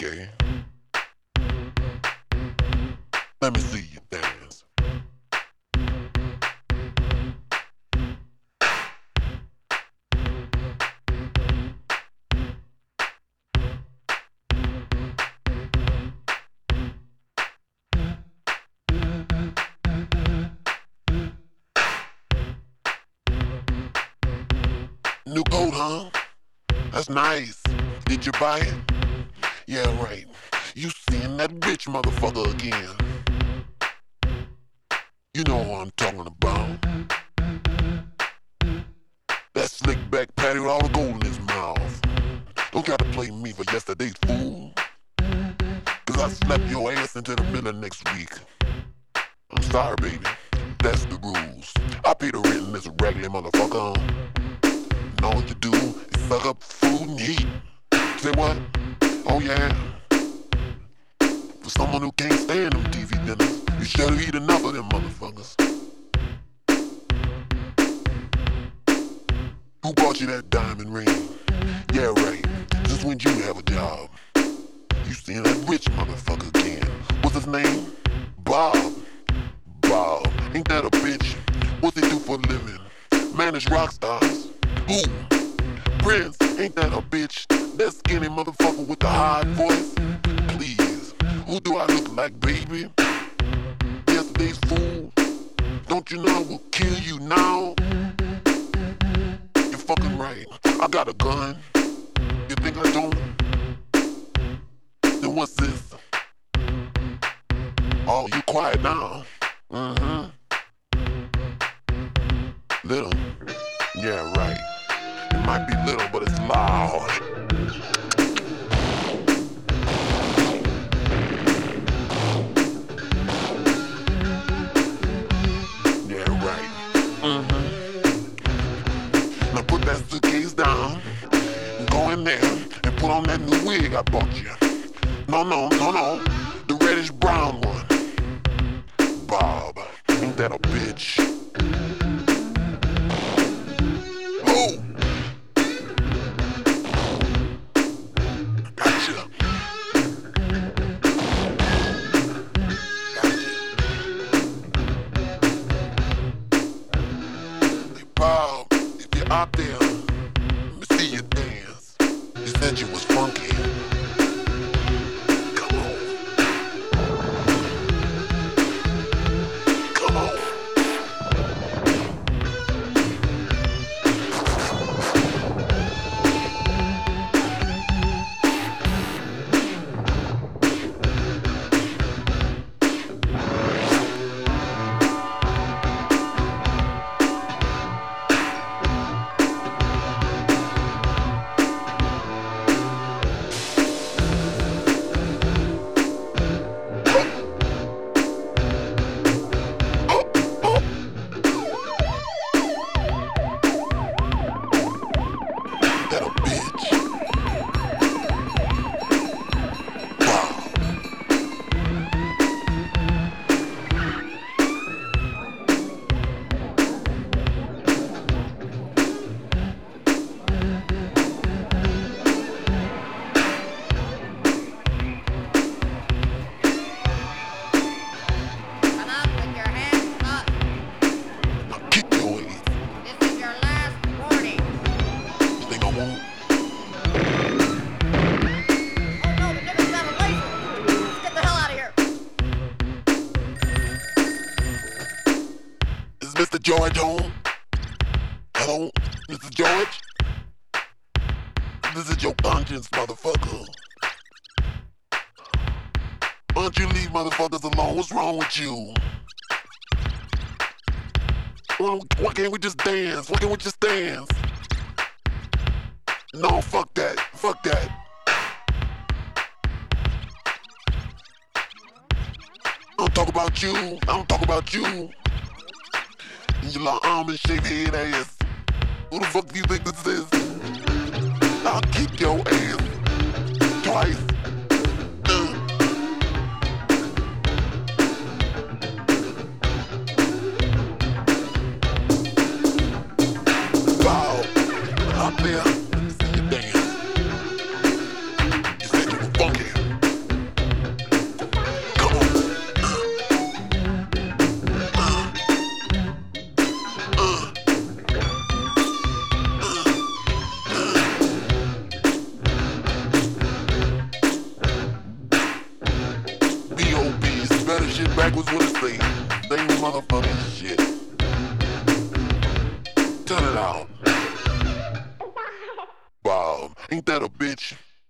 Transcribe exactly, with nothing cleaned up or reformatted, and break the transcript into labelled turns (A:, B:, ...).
A: Okay, let me see you dance. New coat, huh? That's nice. Did you buy it? Yeah, right. You seeing that rich motherfucker again. You know who I'm talking about. That slick back patty with all the gold in his mouth. Don't try to play me for yesterday's fool. Cause I slap your ass into the middle of next week. I'm sorry, baby. That's the rules. I pay the rent in this raggedy motherfucker. And all you do is suck up food and eat. Say what? Oh yeah. For someone who can't stand them T V dinners, you should've eaten enough of them motherfuckers. Who bought you that diamond ring? Yeah, right. Since when you have a job? You seen that rich motherfucker again. What's his name? Bob. Bob. Ain't that a bitch? What's he do for a living? Manage rock stars. Who? Prince. Ain't that a bitch? That skinny motherfucker with the high voice? Please. Who do I look like, baby? Yesterday's fool? Don't you know I will kill you now? You're fucking right. I got a gun. You think I don't? Then what's this? Oh, you quiet now. Mm-hmm. Little. Yeah, right. It might be little, but it's loud. Yeah, right. Mm-hmm. Now put that suitcase down and go in there and put on that new wig I bought you. No, no, no, no. The reddish brown one. Bob, ain't that a bitch? Oh! Gotcha. Gotcha. Hey, Bob, if you're out there, let me see you dance. You said you was funky. Mister George home? Hello, Mister George? This is your conscience, motherfucker. Why don't you leave motherfuckers alone? What's wrong with you? Why, why can't we just dance? Why can't we just dance? No, fuck that. Fuck that. I don't talk about you. I don't talk about you. You little almond shaped head ass. Who the fuck do you think this is? I'll kick your ass twice. Uh. Bow. Out there, see you dance. You said you were funky. just say same motherfucking shit. Turn it out. Bob, ain't that a bitch?